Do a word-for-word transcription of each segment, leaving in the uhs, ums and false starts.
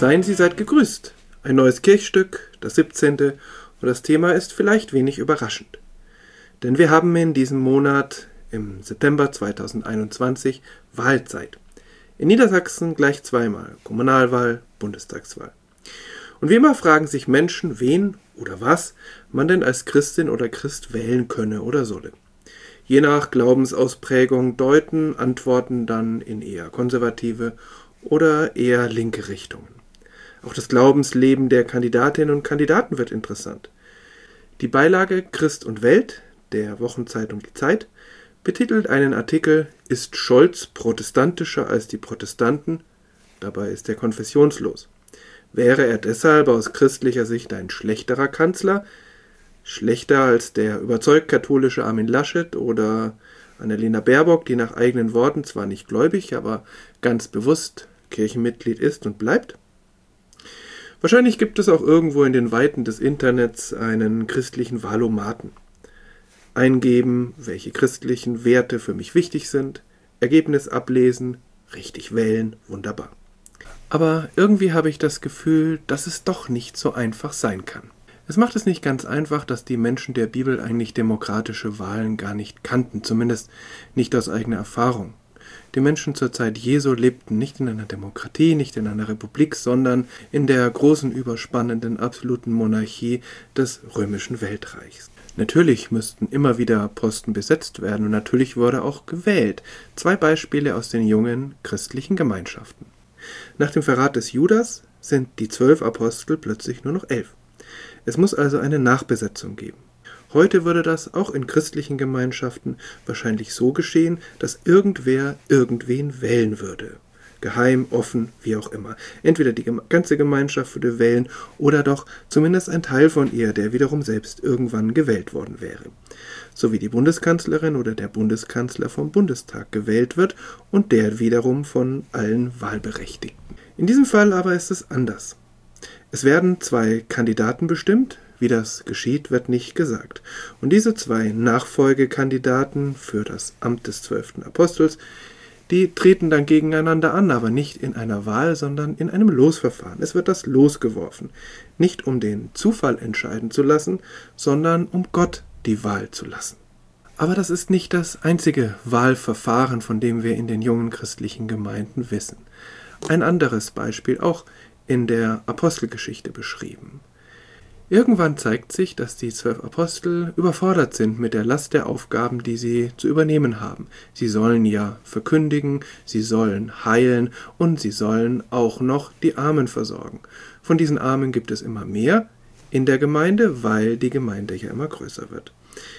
Seien Sie seid gegrüßt. Ein neues Kirchstück, das siebzehnte. Und das Thema ist vielleicht wenig überraschend. Denn wir haben in diesem Monat, im September zweitausendeinundzwanzig, Wahlzeit. In Niedersachsen gleich zweimal, Kommunalwahl, Bundestagswahl. Und wie immer fragen sich Menschen, wen oder was man denn als Christin oder Christ wählen könne oder solle. Je nach Glaubensausprägung deuten Antworten dann in eher konservative oder eher linke Richtungen. Auch das Glaubensleben der Kandidatinnen und Kandidaten wird interessant. Die Beilage Christ und Welt der Wochenzeitung Die Zeit betitelt einen Artikel »Ist Scholz protestantischer als die Protestanten? Dabei ist er konfessionslos. Wäre er deshalb aus christlicher Sicht ein schlechterer Kanzler? Schlechter als der überzeugt katholische Armin Laschet oder Annalena Baerbock, die nach eigenen Worten zwar nicht gläubig, aber ganz bewusst Kirchenmitglied ist und bleibt? Wahrscheinlich gibt es auch irgendwo in den Weiten des Internets einen christlichen Wahlomaten. Eingeben, welche christlichen Werte für mich wichtig sind, Ergebnis ablesen, richtig wählen, wunderbar. Aber irgendwie habe ich das Gefühl, dass es doch nicht so einfach sein kann. Es macht es nicht ganz einfach, dass die Menschen der Bibel eigentlich demokratische Wahlen gar nicht kannten, zumindest nicht aus eigener Erfahrung. Die Menschen zur Zeit Jesu lebten nicht in einer Demokratie, nicht in einer Republik, sondern in der großen, überspannenden, absoluten Monarchie des römischen Weltreichs. Natürlich müssten immer wieder Posten besetzt werden und natürlich wurde auch gewählt. Zwei Beispiele aus den jungen christlichen Gemeinschaften. Nach dem Verrat des Judas sind die zwölf Apostel plötzlich nur noch elf. Es muss also eine Nachbesetzung geben. Heute würde das auch in christlichen Gemeinschaften wahrscheinlich so geschehen, dass irgendwer irgendwen wählen würde. Geheim, offen, wie auch immer. Entweder die ganze Gemeinschaft würde wählen oder doch zumindest ein Teil von ihr, der wiederum selbst irgendwann gewählt worden wäre. So wie die Bundeskanzlerin oder der Bundeskanzler vom Bundestag gewählt wird und der wiederum von allen Wahlberechtigten. In diesem Fall aber ist es anders. Es werden zwei Kandidaten bestimmt. Wie das geschieht, wird nicht gesagt. Und diese zwei Nachfolgekandidaten für das Amt des zwölften Apostels, die treten dann gegeneinander an, aber nicht in einer Wahl, sondern in einem Losverfahren. Es wird das Los geworfen. Nicht um den Zufall entscheiden zu lassen, sondern um Gott die Wahl zu lassen. Aber das ist nicht das einzige Wahlverfahren, von dem wir in den jungen christlichen Gemeinden wissen. Ein anderes Beispiel, auch in der Apostelgeschichte beschrieben. Irgendwann zeigt sich, dass die zwölf Apostel überfordert sind mit der Last der Aufgaben, die sie zu übernehmen haben. Sie sollen ja verkündigen, sie sollen heilen und sie sollen auch noch die Armen versorgen. Von diesen Armen gibt es immer mehr in der Gemeinde, weil die Gemeinde ja immer größer wird.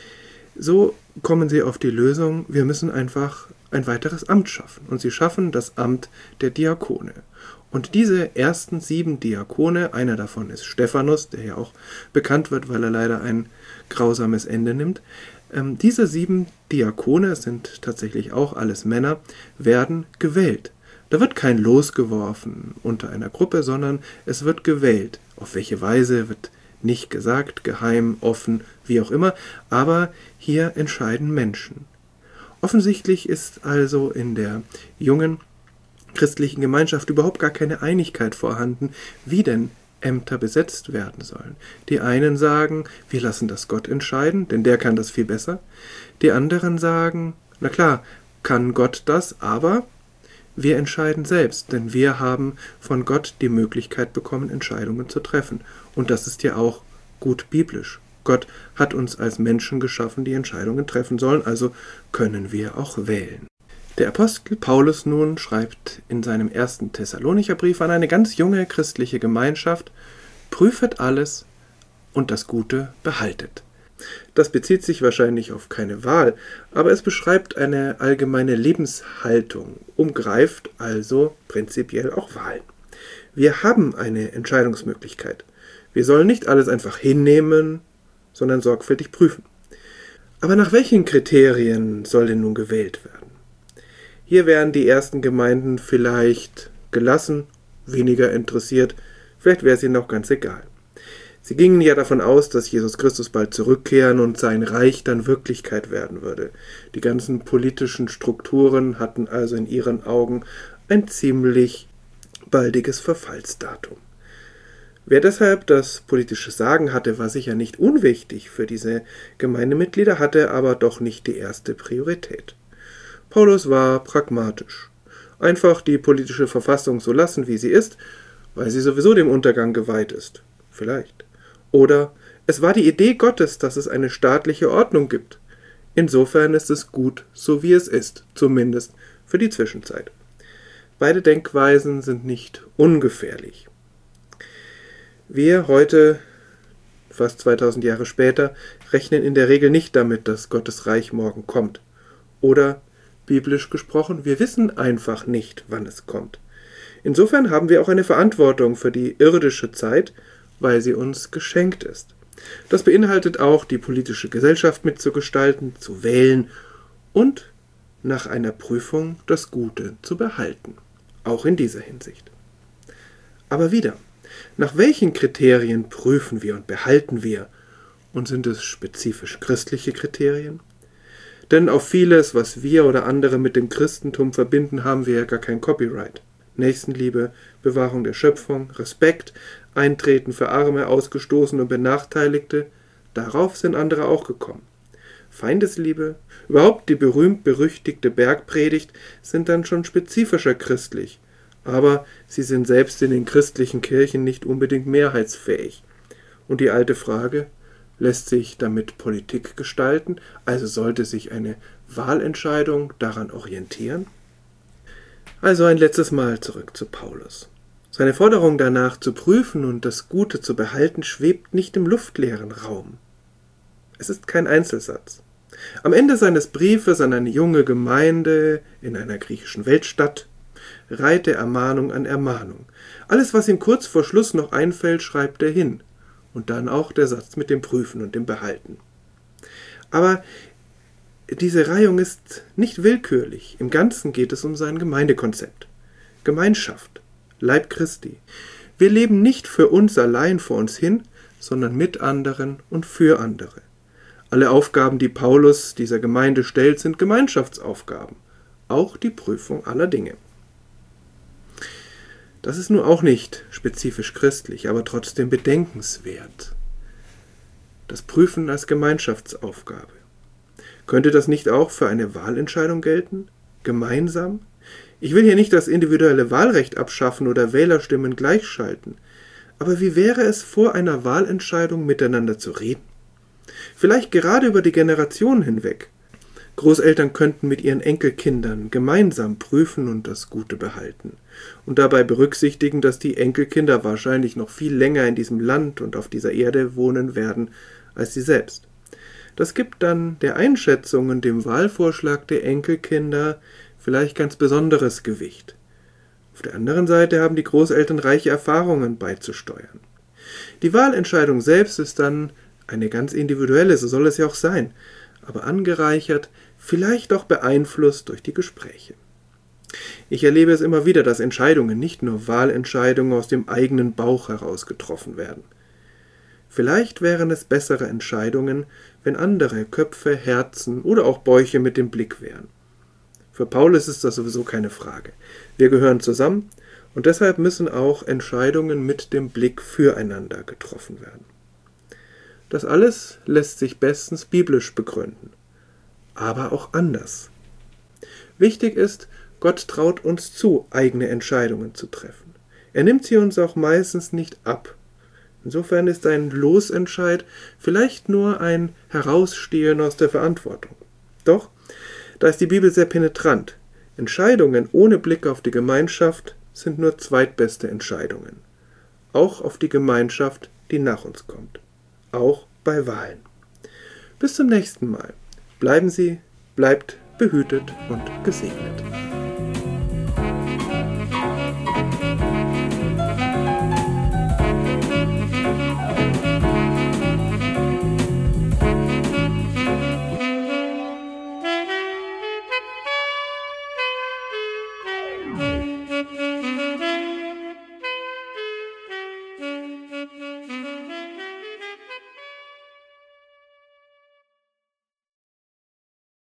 So kommen sie auf die Lösung, wir müssen einfach ein weiteres Amt schaffen. Und sie schaffen das Amt der Diakone. Und diese ersten sieben Diakone, einer davon ist Stephanus, der ja auch bekannt wird, weil er leider ein grausames Ende nimmt, ähm, diese sieben Diakone, es sind tatsächlich auch alles Männer, werden gewählt. Da wird kein Los geworfen unter einer Gruppe, sondern es wird gewählt. Auf welche Weise wird nicht gesagt, geheim, offen, wie auch immer, aber hier entscheiden Menschen. Offensichtlich ist also in der jungen christlichen Gemeinschaft überhaupt gar keine Einigkeit vorhanden, wie denn Ämter besetzt werden sollen. Die einen sagen, wir lassen das Gott entscheiden, denn der kann das viel besser. Die anderen sagen, na klar, kann Gott das, aber wir entscheiden selbst, denn wir haben von Gott die Möglichkeit bekommen, Entscheidungen zu treffen. Und das ist ja auch gut biblisch. Gott hat uns als Menschen geschaffen, die Entscheidungen treffen sollen, also können wir auch wählen. Der Apostel Paulus nun schreibt in seinem ersten Thessalonicher Brief an eine ganz junge christliche Gemeinschaft: Prüfet alles und das Gute behaltet. Das bezieht sich wahrscheinlich auf keine Wahl, aber es beschreibt eine allgemeine Lebenshaltung, umgreift also prinzipiell auch Wahlen. Wir haben eine Entscheidungsmöglichkeit. Wir sollen nicht alles einfach hinnehmen, sondern sorgfältig prüfen. Aber nach welchen Kriterien soll denn nun gewählt werden? Hier wären die ersten Gemeinden vielleicht gelassen, weniger interessiert, vielleicht wäre es ihnen auch ganz egal. Sie gingen ja davon aus, dass Jesus Christus bald zurückkehren und sein Reich dann Wirklichkeit werden würde. Die ganzen politischen Strukturen hatten also in ihren Augen ein ziemlich baldiges Verfallsdatum. Wer deshalb das politische Sagen hatte, war sicher nicht unwichtig für diese Gemeindemitglieder, hatte aber doch nicht die erste Priorität. Paulus war pragmatisch. Einfach die politische Verfassung so lassen, wie sie ist, weil sie sowieso dem Untergang geweiht ist. Vielleicht. Oder es war die Idee Gottes, dass es eine staatliche Ordnung gibt. Insofern ist es gut, so wie es ist, zumindest für die Zwischenzeit. Beide Denkweisen sind nicht ungefährlich. Wir heute, fast zweitausend Jahre später, rechnen in der Regel nicht damit, dass Gottes Reich morgen kommt. Oder, biblisch gesprochen, wir wissen einfach nicht, wann es kommt. Insofern haben wir auch eine Verantwortung für die irdische Zeit, weil sie uns geschenkt ist. Das beinhaltet auch, die politische Gesellschaft mitzugestalten, zu wählen und nach einer Prüfung das Gute zu behalten. Auch in dieser Hinsicht. Aber wieder, nach welchen Kriterien prüfen wir und behalten wir? Und sind es spezifisch christliche Kriterien? Denn auf vieles, was wir oder andere mit dem Christentum verbinden, haben wir ja gar kein Copyright. Nächstenliebe, Bewahrung der Schöpfung, Respekt, Eintreten für Arme, Ausgestoßene und Benachteiligte, darauf sind andere auch gekommen. Feindesliebe, überhaupt die berühmt-berüchtigte Bergpredigt, sind dann schon spezifischer christlich, aber sie sind selbst in den christlichen Kirchen nicht unbedingt mehrheitsfähig. Und die alte Frage, lässt sich damit Politik gestalten, also sollte sich eine Wahlentscheidung daran orientieren? Also ein letztes Mal zurück zu Paulus. Seine Forderung danach zu prüfen und das Gute zu behalten schwebt nicht im luftleeren Raum. Es ist kein Einzelsatz. Am Ende seines Briefes an eine junge Gemeinde in einer griechischen Weltstadt reiht er Ermahnung an Ermahnung. Alles, was ihm kurz vor Schluss noch einfällt, schreibt er hin. Und dann auch der Satz mit dem Prüfen und dem Behalten. Aber diese Reihung ist nicht willkürlich. Im Ganzen geht es um sein Gemeindekonzept. Gemeinschaft, Leib Christi. Wir leben nicht für uns allein vor uns hin, sondern mit anderen und für andere. Alle Aufgaben, die Paulus dieser Gemeinde stellt, sind Gemeinschaftsaufgaben. Auch die Prüfung aller Dinge. Das ist nun auch nicht spezifisch christlich, aber trotzdem bedenkenswert. Das Prüfen als Gemeinschaftsaufgabe. Könnte das nicht auch für eine Wahlentscheidung gelten? Gemeinsam? Ich will hier nicht das individuelle Wahlrecht abschaffen oder Wählerstimmen gleichschalten. Aber wie wäre es, vor einer Wahlentscheidung miteinander zu reden? Vielleicht gerade über die Generationen hinweg. Großeltern könnten mit ihren Enkelkindern gemeinsam prüfen und das Gute behalten. Und dabei berücksichtigen, dass die Enkelkinder wahrscheinlich noch viel länger in diesem Land und auf dieser Erde wohnen werden als sie selbst. Das gibt dann der Einschätzung und dem Wahlvorschlag der Enkelkinder vielleicht ganz besonderes Gewicht. Auf der anderen Seite haben die Großeltern reiche Erfahrungen beizusteuern. Die Wahlentscheidung selbst ist dann eine ganz individuelle, so soll es ja auch sein, aber angereichert, vielleicht auch beeinflusst durch die Gespräche. Ich erlebe es immer wieder, dass Entscheidungen, nicht nur Wahlentscheidungen, aus dem eigenen Bauch heraus getroffen werden. Vielleicht wären es bessere Entscheidungen, wenn andere Köpfe, Herzen oder auch Bäuche mit dem Blick wären. Für Paulus ist das sowieso keine Frage. Wir gehören zusammen und deshalb müssen auch Entscheidungen mit dem Blick füreinander getroffen werden. Das alles lässt sich bestens biblisch begründen, aber auch anders. Wichtig ist, Gott traut uns zu, eigene Entscheidungen zu treffen. Er nimmt sie uns auch meistens nicht ab. Insofern ist ein Losentscheid vielleicht nur ein Herausstehen aus der Verantwortung. Doch, da ist die Bibel sehr penetrant. Entscheidungen ohne Blick auf die Gemeinschaft sind nur zweitbeste Entscheidungen. Auch auf die Gemeinschaft, die nach uns kommt. Auch bei Wahlen. Bis zum nächsten Mal. Bleiben Sie, bleibt behütet und gesegnet.